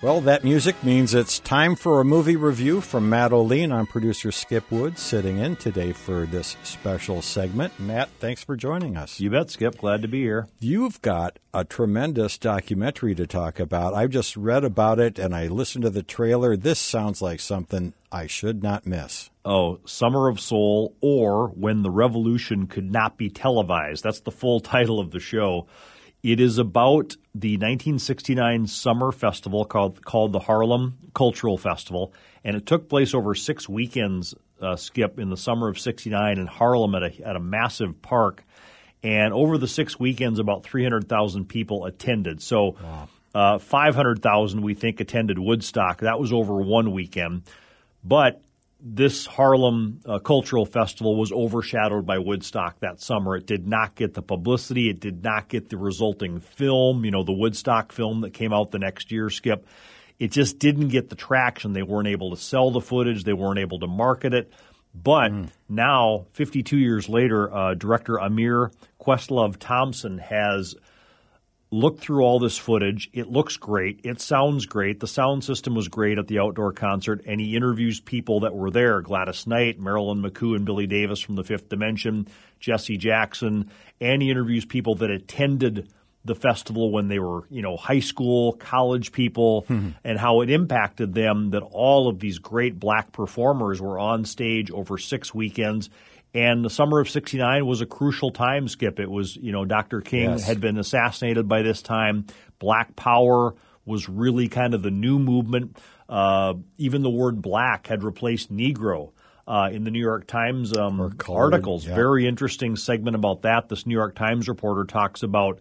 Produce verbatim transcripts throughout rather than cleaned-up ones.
Well, that music means it's time for a movie review from Matt O'Lean. I'm producer Skip Woods, sitting in today for this special segment. Matt, thanks for joining us. You bet, Skip. Glad to be here. You've got a tremendous documentary to talk about. I've just read about it, and I listened to the trailer. This sounds like something I should not miss. Oh, Summer of Soul, or When the Revolution Could Not Be Televised. That's the full title of the show. It is about the nineteen sixty-nine summer festival called called the Harlem Cultural Festival, and it took place over six weekends, uh, Skip, in the summer of sixty-nine in Harlem at a, at a massive park. And over the six weekends, about three hundred thousand people attended. So wow. uh, five hundred thousand, we think, attended Woodstock. That was over one weekend. But this Harlem uh, Cultural Festival was overshadowed by Woodstock that summer. It did not get the publicity. It did not get the resulting film, you know, the Woodstock film that came out the next year, Skip. It just didn't get the traction. They weren't able to sell the footage. They weren't able to market it. But mm. now, fifty-two years later, uh, director Amir Questlove Thompson has looked through all this footage. It looks great. It sounds great. The sound system was great at the outdoor concert, and he interviews people that were there: Gladys Knight, Marilyn McCoo, and Billy Davis from the Fifth Dimension, Jesse Jackson, and he interviews people that attended the festival when they were, you know, high school, college people, mm-hmm. and how it impacted them that all of these great black performers were on stage over six weekends. And the summer of sixty-nine was a crucial time, Skip. It was, you know, Doctor King yes. had been assassinated by this time. Black Power was really kind of the new movement. Uh, even the word black had replaced Negro uh, in the New York Times um, colored, articles. Yeah. Very interesting segment about that. This New York Times reporter talks about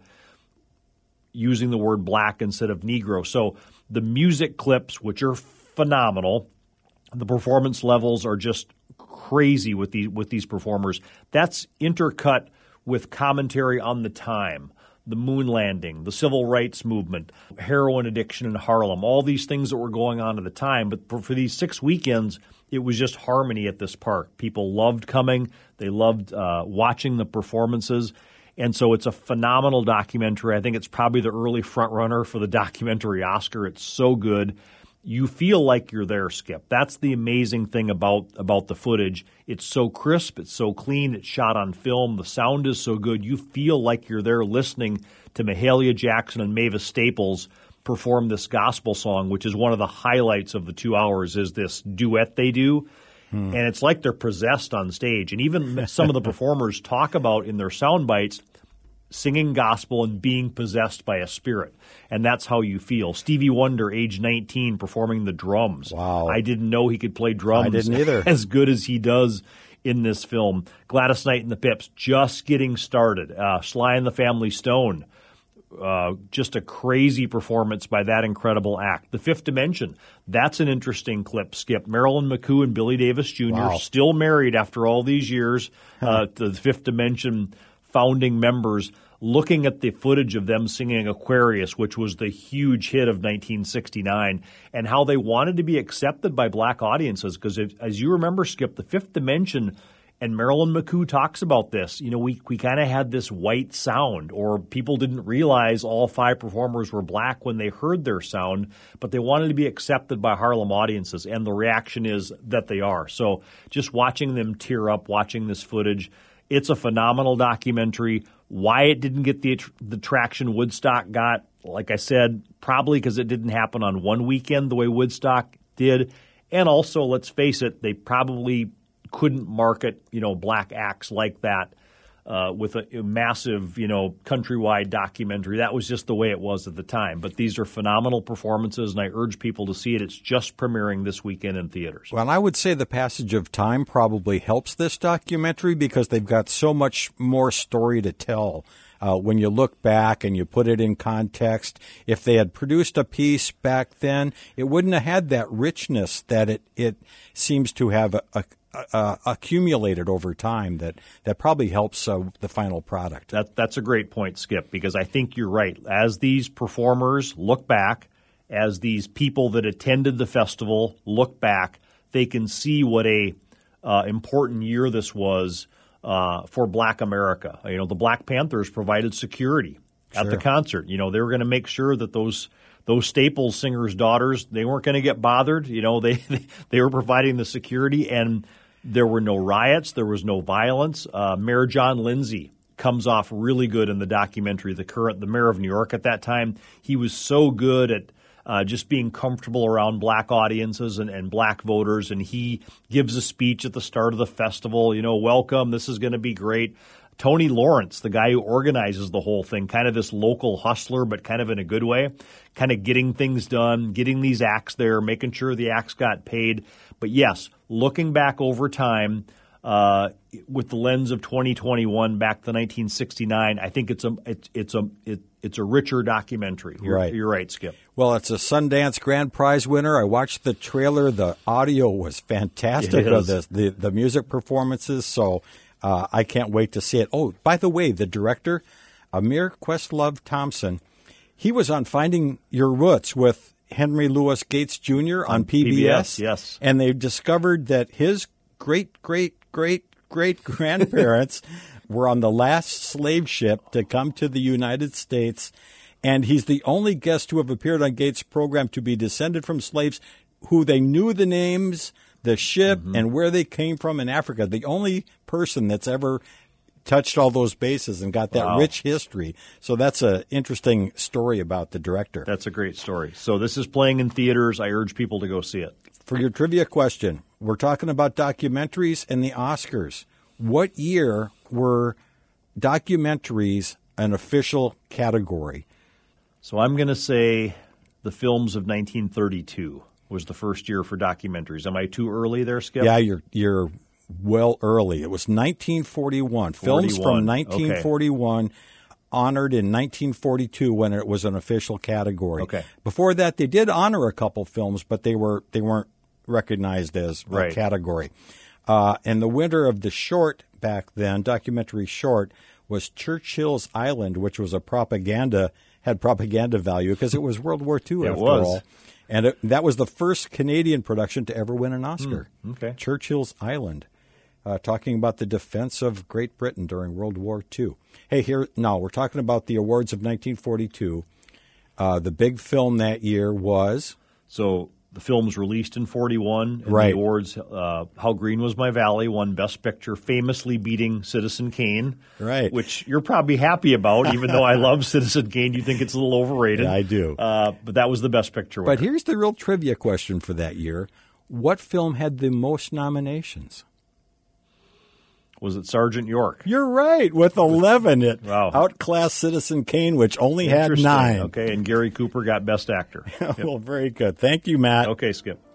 using the word black instead of Negro. So the music clips, which are phenomenal, the performance levels are just crazy with these with these performers. That's intercut with commentary on the time, the moon landing, the civil rights movement, heroin addiction in Harlem, all these things that were going on at the time. But for, for these six weekends, it was just harmony at this park. People loved coming. They loved uh, watching the performances. And so it's a phenomenal documentary. I think it's probably the early front runner for the documentary Oscar. It's so good. You feel like you're there, Skip. That's the amazing thing about, about the footage. It's so crisp. It's so clean. It's shot on film. The sound is so good. You feel like you're there listening to Mahalia Jackson and Mavis Staples perform this gospel song, which is one of the highlights of the two hours, is this duet they do. Hmm. And it's like they're possessed on stage. And even some of the performers talk about in their sound bites singing gospel and being possessed by a spirit. And that's how you feel. Stevie Wonder, age nineteen, performing the drums. Wow. I didn't know he could play drums I didn't either. as good as he does in this film. Gladys Knight and the Pips, just getting started. Uh, Sly and the Family Stone, uh, just a crazy performance by that incredible act. The Fifth Dimension, that's an interesting clip, Skip. Marilyn McCoo and Billy Davis Junior, wow. still married after all these years, uh, the Fifth Dimension founding members, looking at the footage of them singing Aquarius, which was the huge hit of nineteen sixty-nine, and how they wanted to be accepted by black audiences. Because as you remember, Skip, the Fifth Dimension, and Marilyn McCoo talks about this, you know, we, we kind of had this white sound, or people didn't realize all five performers were black when they heard their sound, but they wanted to be accepted by Harlem audiences, and the reaction is that they are. So just watching them tear up, watching this footage, it's a phenomenal documentary. Why it didn't get the the traction Woodstock got, like I said, probably because it didn't happen on one weekend the way Woodstock did. And also, let's face it, they probably couldn't market, you know, black acts like that uh, with a, a massive, you know, countrywide documentary. That was just the way it was at the time. But these are phenomenal performances, and I urge people to see it. It's just premiering this weekend in theaters. Well, I would say the passage of time probably helps this documentary because they've got so much more story to tell. Uh, when you look back and you put it in context, if they had produced a piece back then, it wouldn't have had that richness that it, it seems to have a, a, a, accumulated over time that, that probably helps uh, the final product. That, that's a great point, Skip, because I think you're right. As these performers look back, as these people that attended the festival look back, they can see what a uh, important year this was Uh, for Black America. You know, the Black Panthers provided security at Sure. the concert. You know, they were going to make sure that those those Staples singers' daughters, they weren't going to get bothered. You know, they they were providing the security, and there were no riots. There was no violence. Uh, Mayor John Lindsay comes off really good in the documentary, the current, the mayor of New York at that time. He was so good at uh, just being comfortable around black audiences and, and black voters, and he gives a speech at the start of the festival, you know, welcome, this is going to be great. Tony Lawrence, the guy who organizes the whole thing, kind of this local hustler, but kind of in a good way, kind of getting things done, getting these acts there, making sure the acts got paid. But yes, looking back over time, uh, with the lens of twenty twenty-one, back to nineteen sixty-nine, I think it's a it's it's a it, it's a richer documentary. You're right. You're right, Skip. Well, it's a Sundance Grand Prize winner. I watched the trailer. The audio was fantastic of the, the the music performances. So. Uh, I can't wait to see it. Oh, by the way, the director, Amir Questlove Thompson, he was on Finding Your Roots with Henry Louis Gates Junior on, on P B S. P B S, yes. And they discovered that his great, great, great, great grandparents were on the last slave ship to come to the United States. And he's the only guest to have appeared on Gates' program to be descended from slaves who they knew the names, the ship, mm-hmm. and where they came from in Africa. The only person that's ever touched all those bases and got that wow. rich history. So that's an interesting story about the director. That's a great story. So this is playing in theaters. I urge people to go see it. For your trivia question, we're talking about documentaries and the Oscars. What year were documentaries an official category? So I'm going to say the films of nineteen thirty-two. Was the first year for documentaries. Am I too early there, Skip? Yeah, you're you're well early. It was nineteen forty-one. forty-one. Films from nineteen forty-one okay. honored in nineteen forty-two when it was an official category. Okay. Before that, they did honor a couple films, but they were they weren't recognized as right. a category. Uh, and the winner of the short back then, documentary short, was Churchill's Island, which was a propaganda had propaganda value because it was World War Two it after was. all. And it, that was the first Canadian production to ever win an Oscar. Mm, okay. Churchill's Island, uh, talking about the defense of Great Britain during World War Two. Hey, here now we're talking about the awards of nineteen forty-two. Uh, the big film that year was so the film's released in forty-one. And right. The awards, uh, How Green Was My Valley won Best Picture, famously beating Citizen Kane. Right. Which you're probably happy about, even though I love Citizen Kane. You think it's a little overrated. Yeah, I do. Uh, but that was the Best Picture winner. But here's the real trivia question for that year. What film had the most nominations? Was it Sergeant York? You're right, with eleven. It wow. outclassed Citizen Kane, which only had nine. Okay, and Gary Cooper got Best Actor. Yep. Well, very good. Thank you, Matt. Okay, Skip.